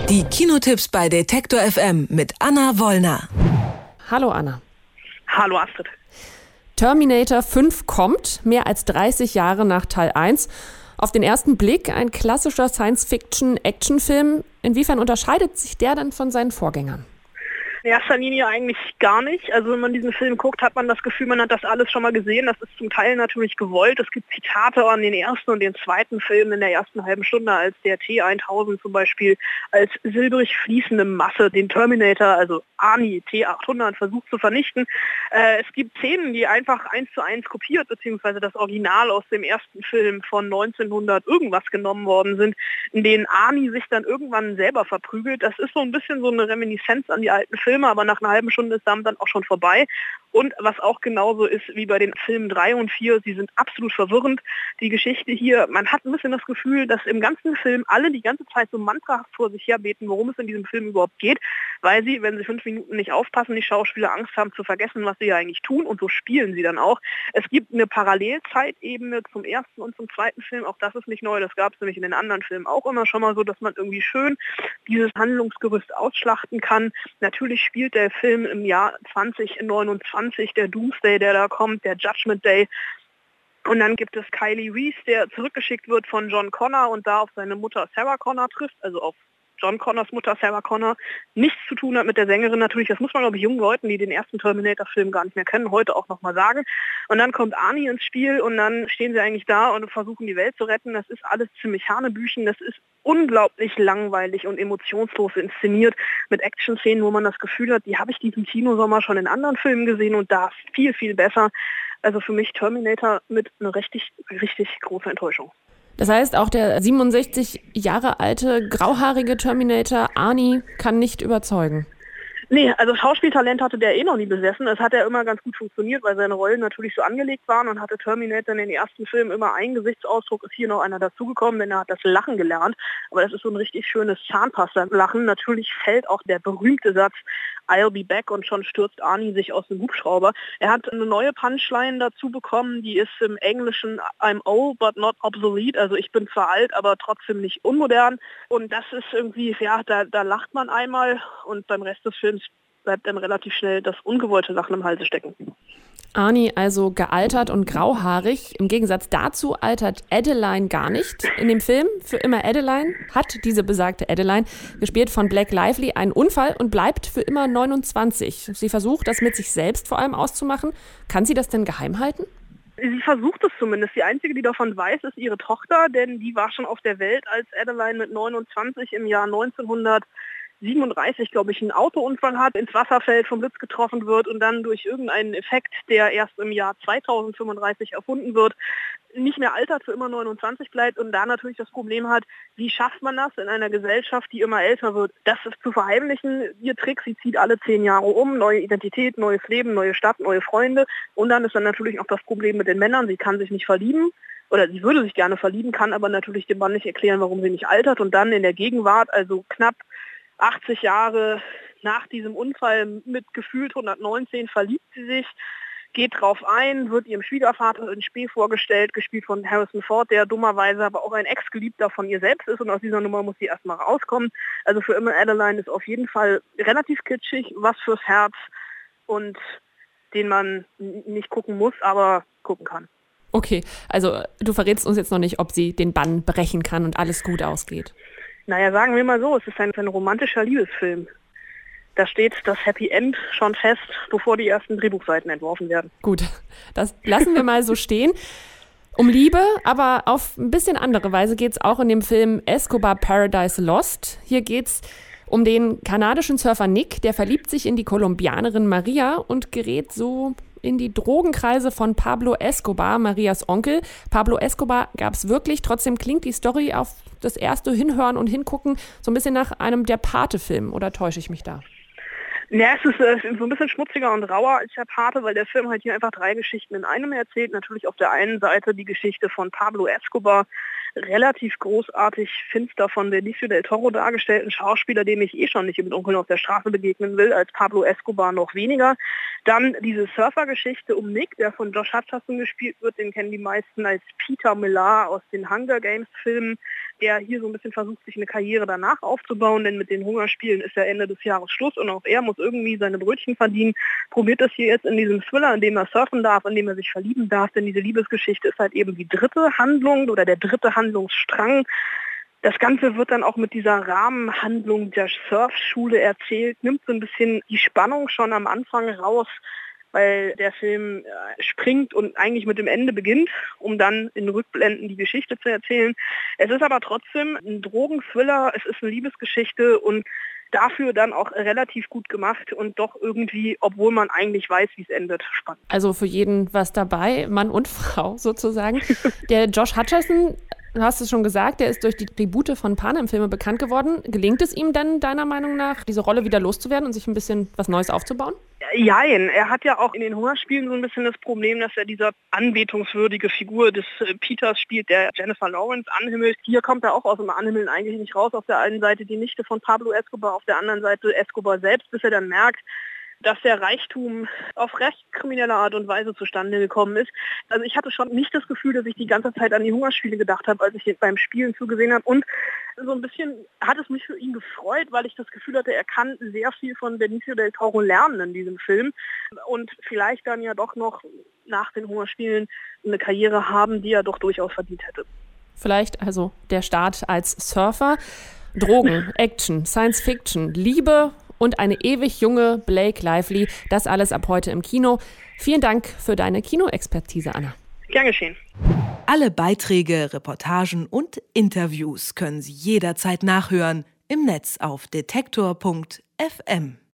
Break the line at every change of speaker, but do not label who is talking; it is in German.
Die Kinotipps bei Detektor FM mit Anna Wollner.
Hallo Anna.
Hallo Astrid.
Terminator 5 kommt, mehr als 30 Jahre nach Teil 1. Auf den ersten Blick ein klassischer Science-Fiction-Actionfilm. Inwiefern unterscheidet sich der denn von seinen Vorgängern?
In erster Linie eigentlich gar nicht. Also wenn man diesen Film guckt, hat man das Gefühl, man hat das alles schon mal gesehen. Das ist zum Teil natürlich gewollt. Es gibt Zitate an den ersten und den zweiten Film in der ersten halben Stunde, als der T-1000 zum Beispiel als silbrig fließende Masse den Terminator, also Arnie T-800, versucht zu vernichten. Es gibt Szenen, die einfach 1:1 kopiert, beziehungsweise das Original aus dem ersten Film von 1900 irgendwas genommen worden sind, in denen Arnie sich dann irgendwann selber verprügelt. Das ist so ein bisschen so eine Reminiszenz an die alten Filme, aber nach einer halben Stunde ist damit dann auch schon vorbei. Und was auch genauso ist wie bei den Filmen 3 und 4, sie sind absolut verwirrend. Die Geschichte hier, man hat ein bisschen das Gefühl, dass im ganzen Film alle die ganze Zeit so mantrahaft vor sich her beten, worum es in diesem Film überhaupt geht, weil sie, wenn sie 5 Minuten nicht aufpassen, die Schauspieler Angst haben zu vergessen, was sie ja eigentlich tun, und so spielen sie dann auch. Es gibt eine Parallelzeitebene zum ersten und zum zweiten Film, auch das ist nicht neu, das gab es nämlich in den anderen Filmen auch immer schon mal so, dass man irgendwie schön dieses Handlungsgerüst ausschlachten kann. Natürlich spielt der Film im Jahr 2029, der Doomsday, der da kommt, der Judgment Day. Und dann gibt es Kylie Reese, der zurückgeschickt wird von John Connor und da auf seine Mutter Sarah Connor trifft, also auf John Connors Mutter Sarah Connor, nichts zu tun hat mit der Sängerin natürlich. Das muss man, glaube ich, jungen Leuten, die den ersten Terminator-Film gar nicht mehr kennen, heute auch nochmal sagen. Und dann kommt Arnie ins Spiel und dann stehen sie eigentlich da und versuchen, die Welt zu retten. Das ist alles ziemlich Hanebüchen. Das ist unglaublich langweilig und emotionslos inszeniert mit Action-Szenen, wo man das Gefühl hat, die habe ich diesen Kinosommer schon in anderen Filmen gesehen und da viel, viel besser. Also für mich Terminator mit einer richtig, richtig große Enttäuschung.
Das heißt, auch der 67 Jahre alte, grauhaarige Terminator Arnie kann nicht überzeugen.
Nee, also Schauspieltalent hatte der noch nie besessen. Es hat ja immer ganz gut funktioniert, weil seine Rollen natürlich so angelegt waren, und hatte Terminator in den ersten Filmen immer einen Gesichtsausdruck, ist hier noch einer dazugekommen, denn er hat das Lachen gelernt. Aber das ist so ein richtig schönes Zahnpasta-Lachen. Natürlich fällt auch der berühmte Satz I'll be back und schon stürzt Arnie sich aus dem Hubschrauber. Er hat eine neue Punchline dazu bekommen, die ist im Englischen I'm old but not obsolete, also ich bin zwar alt, aber trotzdem nicht unmodern. Und das ist irgendwie, ja, da lacht man einmal und beim Rest des Films bleibt dann relativ schnell das ungewollte Lachen im Halse stecken.
Arnie also gealtert und grauhaarig. Im Gegensatz dazu altert Adeline gar nicht. In dem Film Für immer Adeline hat diese besagte Adeline, gespielt von Blake Lively, einen Unfall und bleibt für immer 29. Sie versucht, das mit sich selbst vor allem auszumachen. Kann sie das denn geheim halten?
Sie versucht es zumindest. Die einzige, die davon weiß, ist ihre Tochter, denn die war schon auf der Welt, als Adeline mit 29 im Jahr 1937, glaube ich, einen Autounfall hat, ins Wasser fällt, vom Blitz getroffen wird und dann durch irgendeinen Effekt, der erst im Jahr 2035 erfunden wird, nicht mehr altert, für immer 29 bleibt und da natürlich das Problem hat, wie schafft man das in einer Gesellschaft, die immer älter wird? Das ist zu verheimlichen. Ihr Trick, sie zieht alle 10 Jahre um, neue Identität, neues Leben, neue Stadt, neue Freunde, und dann ist dann natürlich noch das Problem mit den Männern, sie kann sich nicht verlieben. Oder sie würde sich gerne verlieben, kann aber natürlich dem Mann nicht erklären, warum sie nicht altert, und dann in der Gegenwart, also knapp 80 Jahre nach diesem Unfall mit gefühlt 119, verliebt sie sich, geht drauf ein, wird ihrem Schwiegervater in Spee vorgestellt, gespielt von Harrison Ford, der dummerweise aber auch ein Ex-Geliebter von ihr selbst ist, und aus dieser Nummer muss sie erstmal rauskommen. Also für immer Adeline ist auf jeden Fall relativ kitschig, was fürs Herz, und den man nicht gucken muss, aber gucken kann.
Okay, also du verrätst uns jetzt noch nicht, ob sie den Bann brechen kann und alles gut ausgeht.
Naja, sagen wir mal so, es ist ein romantischer Liebesfilm. Da steht das Happy End schon fest, bevor die ersten Drehbuchseiten entworfen werden.
Gut, das lassen wir mal so stehen. Um Liebe, aber auf ein bisschen andere Weise geht es auch in dem Film Escobar Paradise Lost. Hier geht es um den kanadischen Surfer Nick, der verliebt sich in die Kolumbianerin Maria und gerät so in die Drogenkreise von Pablo Escobar, Marias Onkel. Pablo Escobar gab es wirklich, trotzdem klingt die Story auf das erste Hinhören und Hingucken so ein bisschen nach einem Der Pate-Film, oder täusche ich mich da?
Ja, es ist so ein bisschen schmutziger und rauer als der Pate, weil der Film halt hier einfach 3 Geschichten in einem erzählt. Natürlich auf der einen Seite die Geschichte von Pablo Escobar, relativ großartig finster von Benicio del Toro dargestellten Schauspieler, dem ich schon nicht im Dunkeln auf der Straße begegnen will, als Pablo Escobar noch weniger. Dann diese Surfergeschichte um Nick, der von Josh Hutcherson gespielt wird, den kennen die meisten als Peter Millar aus den Hunger Games Filmen, der hier so ein bisschen versucht, sich eine Karriere danach aufzubauen, denn mit den Hungerspielen ist ja Ende des Jahres Schluss und auch er muss irgendwie seine Brötchen verdienen, probiert das hier jetzt in diesem Thriller, in dem er surfen darf, in dem er sich verlieben darf, denn diese Liebesgeschichte ist halt eben die dritte Handlung oder der dritte Handlungsstrang. Das Ganze wird dann auch mit dieser Rahmenhandlung der Surfschule erzählt, nimmt so ein bisschen die Spannung schon am Anfang raus, weil der Film springt und eigentlich mit dem Ende beginnt, um dann in Rückblenden die Geschichte zu erzählen. Es ist aber trotzdem ein Drogenthriller, es ist eine Liebesgeschichte und dafür dann auch relativ gut gemacht und doch irgendwie, obwohl man eigentlich weiß, wie es endet, spannend.
Also für jeden was dabei, Mann und Frau sozusagen. Der Josh Hutcherson, du hast es schon gesagt, der ist durch die Tribute von Panem-Filme bekannt geworden. Gelingt es ihm denn deiner Meinung nach, diese Rolle wieder loszuwerden und sich ein bisschen was Neues aufzubauen?
Jein, er hat ja auch in den Hungerspielen so ein bisschen das Problem, dass er dieser anbetungswürdige Figur des Peters spielt, der Jennifer Lawrence anhimmelt. Hier kommt er auch aus dem Anhimmeln eigentlich nicht raus. Auf der einen Seite die Nichte von Pablo Escobar, auf der anderen Seite Escobar selbst, bis er dann merkt, dass der Reichtum auf recht kriminelle Art und Weise zustande gekommen ist. Also ich hatte schon nicht das Gefühl, dass ich die ganze Zeit an die Hungerspiele gedacht habe, als ich beim Spielen zugesehen habe. Und so ein bisschen hat es mich für ihn gefreut, weil ich das Gefühl hatte, er kann sehr viel von Benicio del Toro lernen in diesem Film. Und vielleicht dann ja doch noch nach den Hungerspielen eine Karriere haben, die er doch durchaus verdient hätte.
Vielleicht also der Start als Surfer. Drogen, Action, Science Fiction, Liebe und eine ewig junge Blake Lively. Das alles ab heute im Kino. Vielen Dank für deine Kinoexpertise, Anna.
Gern geschehen.
Alle Beiträge, Reportagen und Interviews können Sie jederzeit nachhören im Netz auf detektor.fm.